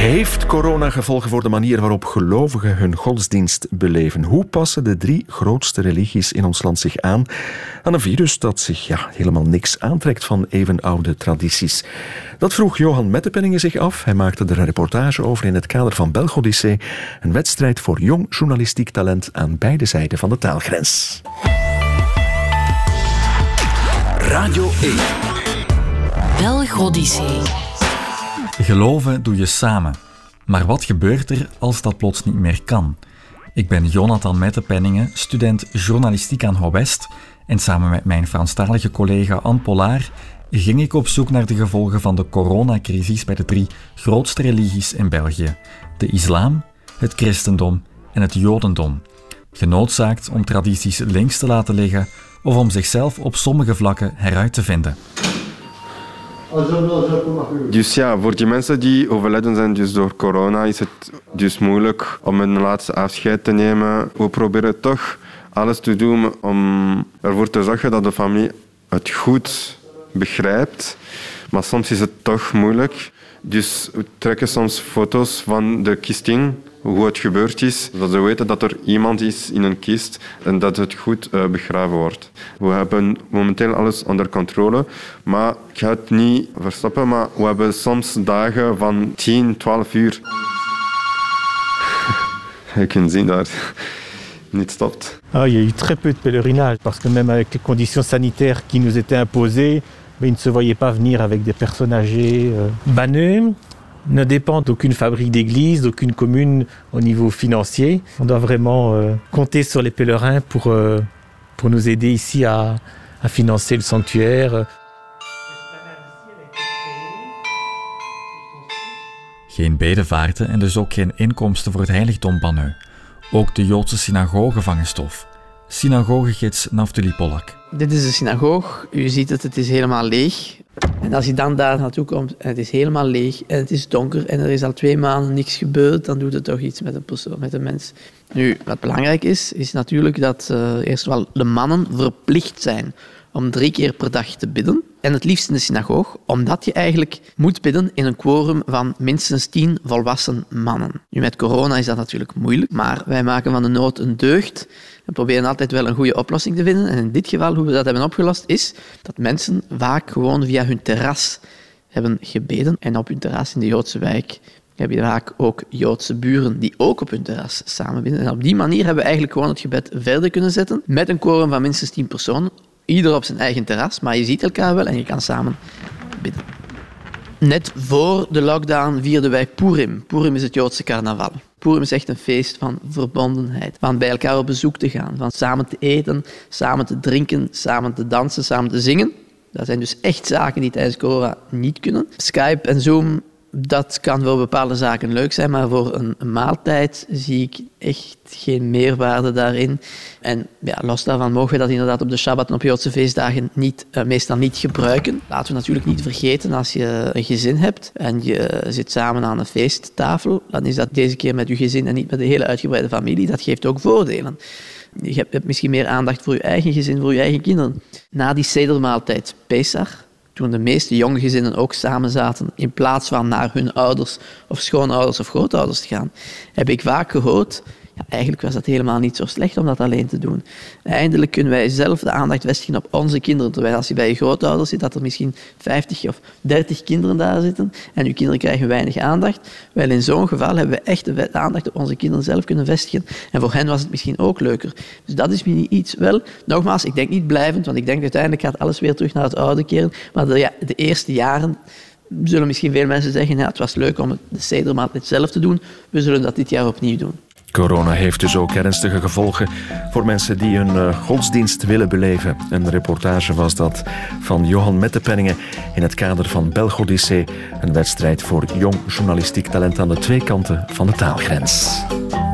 Heeft corona gevolgen voor de manier waarop gelovigen hun godsdienst beleven? Hoe passen de 3 grootste religies in ons land zich aan een virus dat zich helemaal niks aantrekt van eeuwenoude tradities? Dat vroeg Johan Mettepenningen zich af. Hij maakte er een reportage over in het kader van Belgodyssee, een wedstrijd voor jong journalistiek talent aan beide zijden van de taalgrens. Radio 1. Belgodyssee. Geloven doe je samen. Maar wat gebeurt er als dat plots niet meer kan? Ik ben Jonathan Mettepenningen, student journalistiek aan HOWEST en samen met mijn Franstalige collega Anne Pollaert ging ik op zoek naar de gevolgen van de coronacrisis bij de 3 grootste religies in België. De islam, het christendom en het jodendom. Genoodzaakt om tradities links te laten liggen of om zichzelf op sommige vlakken heruit te vinden. Dus ja, voor die mensen die overleden zijn dus door corona is het dus moeilijk om een laatste afscheid te nemen. We proberen toch alles te doen om ervoor te zorgen dat de familie het goed begrijpt. Maar soms is het toch moeilijk. Dus we trekken soms foto's van de kisting, hoe het gebeurd is. Zodat ze weten dat er iemand is in een kist en dat het goed begraven wordt. We hebben momenteel alles onder controle. Maar ik ga het niet verstoppen, maar we hebben soms dagen van 10, 12 uur. Je kunt zien dat het niet stopt. Il y a eu très peu de pèlerinage, parce que même avec les conditions sanitaires qui nous étaient imposées, ils ne se voyaient pas venir avec des personnes âgées. Banneux ne dépend d'aucune fabrique d'église, d'aucune commune au niveau financier. On doit vraiment compter sur les pèlerins pour nous aider ici à financer le sanctuaire. Geen bedevaarten en dus ook geen inkomsten voor het heiligdom Banneux. Ook de Joodse synagoge vangen stof. Synagogegids Naftali Pollak. Dit is de synagoog. U ziet het is helemaal leeg. En als je dan daar naartoe komt en het is helemaal leeg en het is donker en er is al 2 maanden niks gebeurd, dan doet het toch iets met een persoon, met een mens. Nu, wat belangrijk is natuurlijk dat eerst wel de mannen verplicht zijn om 3 keer per dag te bidden. En het liefst in de synagoog, omdat je eigenlijk moet bidden in een quorum van minstens 10 volwassen mannen. Nu, met corona is dat natuurlijk moeilijk, maar wij maken van de nood een deugd en proberen altijd wel een goede oplossing te vinden. En in dit geval, hoe we dat hebben opgelost, is dat mensen vaak gewoon via hun terras hebben gebeden. En op hun terras in de Joodse wijk heb je vaak ook Joodse buren die ook op hun terras samen bidden. En op die manier hebben we eigenlijk gewoon het gebed verder kunnen zetten met een quorum van minstens 10 personen. Ieder op zijn eigen terras, maar je ziet elkaar wel en je kan samen bidden. Net voor de lockdown vierden wij Purim. Purim is het Joodse carnaval. Purim is echt een feest van verbondenheid, van bij elkaar op bezoek te gaan, van samen te eten, samen te drinken, samen te dansen, samen te zingen. Dat zijn dus echt zaken die tijdens corona niet kunnen. Skype en Zoom, dat kan voor bepaalde zaken leuk zijn, maar voor een maaltijd zie ik echt geen meerwaarde daarin. En ja, los daarvan mogen we dat inderdaad op de Shabbat en op Joodse feestdagen meestal niet gebruiken. Laten we natuurlijk niet vergeten, als je een gezin hebt en je zit samen aan een feesttafel, dan is dat deze keer met je gezin en niet met de hele uitgebreide familie. Dat geeft ook voordelen. Je hebt misschien meer aandacht voor je eigen gezin, voor je eigen kinderen. Na die sedermaaltijd Pesach, toen de meeste jonge gezinnen ook samen zaten, in plaats van naar hun ouders of schoonouders of grootouders te gaan, heb ik vaak gehoord, ja, eigenlijk was dat helemaal niet zo slecht om dat alleen te doen. Eindelijk kunnen wij zelf de aandacht vestigen op onze kinderen, terwijl als je bij je grootouders zit, dat er misschien 50 of 30 kinderen daar zitten en je kinderen krijgen weinig aandacht. Wel, in zo'n geval hebben we echt de aandacht op onze kinderen zelf kunnen vestigen en voor hen was het misschien ook leuker. Dus dat is iets wel. Nogmaals, ik denk niet blijvend, want ik denk uiteindelijk gaat alles weer terug naar het oude keren, maar de eerste jaren zullen misschien veel mensen zeggen, ja, het was leuk om de sedermaaltijd zelf te doen, we zullen dat dit jaar opnieuw doen. Corona heeft dus ook ernstige gevolgen voor mensen die hun godsdienst willen beleven. Een reportage was dat van Johan Mettepenningen in het kader van Belgodyssee, een wedstrijd voor jong journalistiek talent aan de 2 kanten van de taalgrens.